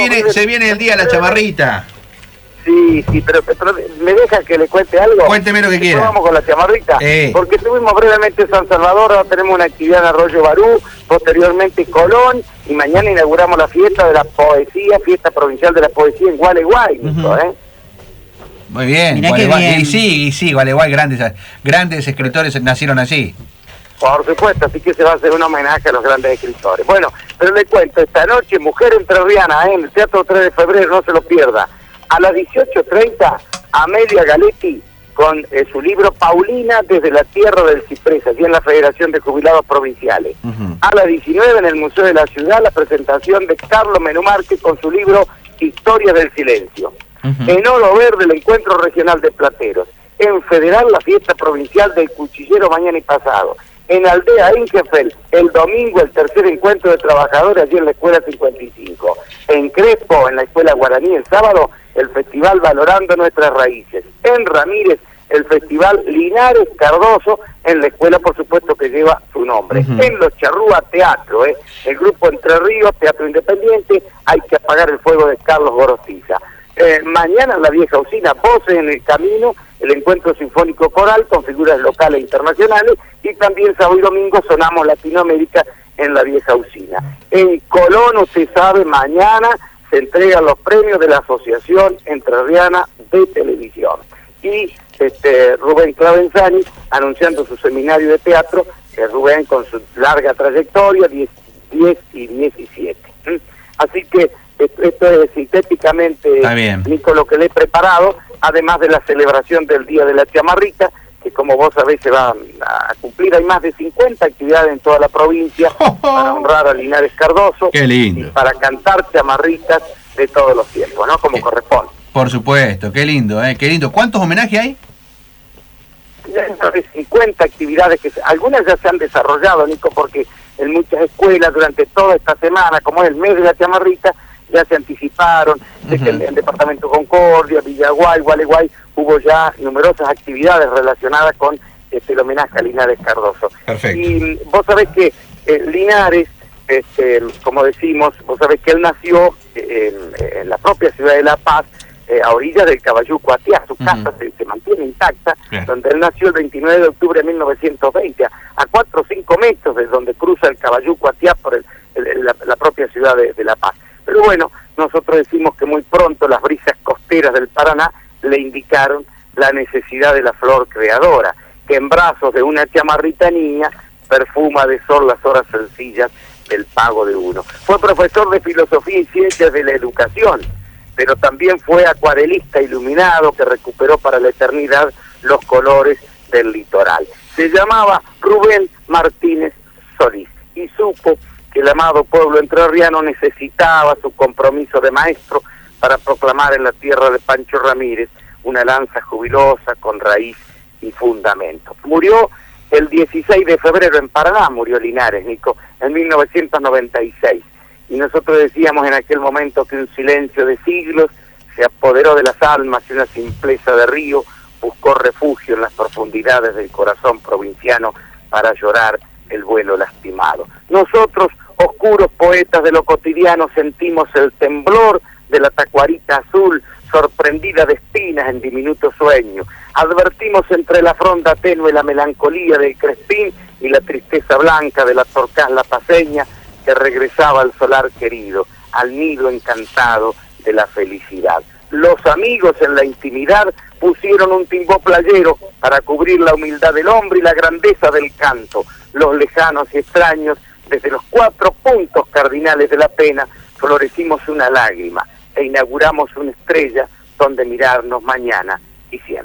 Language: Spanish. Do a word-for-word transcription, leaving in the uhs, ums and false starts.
viene, vive... se viene el día de la chamarrita. Sí, sí, pero, pero ¿me deja que le cuente algo? Cuénteme lo que quiera. Vamos con la chamarrita. Eh. Porque tuvimos brevemente en San Salvador, ahora tenemos una actividad en Arroyo Barú, posteriormente Colón, y mañana inauguramos la fiesta de la poesía, fiesta provincial de la poesía en Gualeguay, uh-huh. ¿eh? Muy bien, Mirá Gualeguay. qué bien. Y sí, y sí, Gualeguay, grandes, grandes escritores nacieron allí. Por supuesto, así que se va a hacer un homenaje a los grandes escritores. Bueno, pero le cuento, esta noche, Mujer Entrerriana, ¿eh? En el Teatro tres de febrero, no se lo pierda. A las dieciocho treinta, Amelia Galetti con eh, su libro Paulina desde la tierra del ciprés, allí en la Federación de Jubilados Provinciales. Uh-huh. A las diecinueve, en el Museo de la Ciudad, la presentación de Carlos Menumarque con su libro Historias del Silencio. Uh-huh. En Oro Verde, el Encuentro Regional de Plateros. En Federal, la fiesta provincial del cuchillero mañana y pasado. En Aldea Ingefeld, el domingo, el tercer encuentro de trabajadores allí en la Escuela cincuenta y cinco. En Crespo, en la Escuela Guaraní, el sábado, el Festival Valorando Nuestras Raíces. En Ramírez, el Festival Linares Cardoso, en la escuela, por supuesto, que lleva su nombre. Uh-huh. En Los Charrúa Teatro, ¿eh? El grupo Entre Ríos, Teatro Independiente, Hay que apagar el fuego de Carlos Gorostiza. Eh, mañana en la Vieja Usina, Voces en el Camino, el Encuentro Sinfónico Coral con figuras locales e internacionales, y también sábado y domingo Sonamos Latinoamérica en la Vieja Usina. En Colón, usted sabe, mañana se entregan los premios de la Asociación Entrerriana de Televisión. Y este Rubén Clavenzani anunciando su seminario de teatro, que Rubén con su larga trayectoria, diez, diez y diecisiete. ¿Mm? Así que esto es sintéticamente, Nico, lo que le he preparado, además de la celebración del Día de la Chamarrita, que como vos sabés se va a cumplir. Hay más de cincuenta actividades en toda la provincia oh, oh. para honrar a Linares Cardoso. Qué lindo. Y para cantar chamarritas de todos los tiempos, ¿no? Como qué, corresponde. Por supuesto, qué lindo, ¿eh? Qué lindo. ¿Cuántos homenajes hay? Más de cincuenta actividades, que algunas ya se han desarrollado, Nico, porque en muchas escuelas durante toda esta semana, como es el mes de la chamarrita, ya se anticiparon, uh-huh. que en el departamento Concordia, Villaguay, Gualeguay, hubo ya numerosas actividades relacionadas con este, el homenaje a Linares Cardoso. Perfecto. Y vos sabés que eh, Linares, este, como decimos, vos sabés que él nació eh, en, en la propia ciudad de La Paz, eh, a orillas del Caballuco Atiá, su casa uh-huh. se, se mantiene intacta, yeah. donde él nació el veintinueve de octubre de mil novecientos veinte, a, a cuatro o cinco metros de donde cruza el Caballuco Atiá por el, el, la, la propia ciudad de, de La Paz. Pero bueno, nosotros decimos que muy pronto las brisas costeras del Paraná le indicaron la necesidad de la flor creadora, que en brazos de una chamarrita niña perfuma de sol las horas sencillas del pago de uno. Fue profesor de Filosofía y Ciencias de la Educación, pero también fue acuarelista iluminado que recuperó para la eternidad los colores del litoral. Se llamaba Rubén Martínez Solís y supo que el amado pueblo entrerriano necesitaba su compromiso de maestro para proclamar en la tierra de Pancho Ramírez una lanza jubilosa con raíz y fundamento. Murió el dieciséis de febrero en Paraná, murió Linares, Nico, en mil novecientos noventa y seis. Y nosotros decíamos en aquel momento que un silencio de siglos se apoderó de las almas y una simpleza de río buscó refugio en las profundidades del corazón provinciano para llorar el vuelo lastimado. Nosotros, oscuros poetas de lo cotidiano, sentimos el temblor de la tacuarita azul, sorprendida de espinas en diminuto sueño. Advertimos entre la fronda tenue la melancolía del crespín y la tristeza blanca de la torcaz lapaceña que regresaba al solar querido, al nido encantado de la felicidad. Los amigos en la intimidad pusieron un timbó playero para cubrir la humildad del hombre y la grandeza del canto. Los lejanos y extraños, desde los cuatro puntos cardinales de la pena, florecimos una lágrima e inauguramos una estrella donde mirarnos mañana y siempre.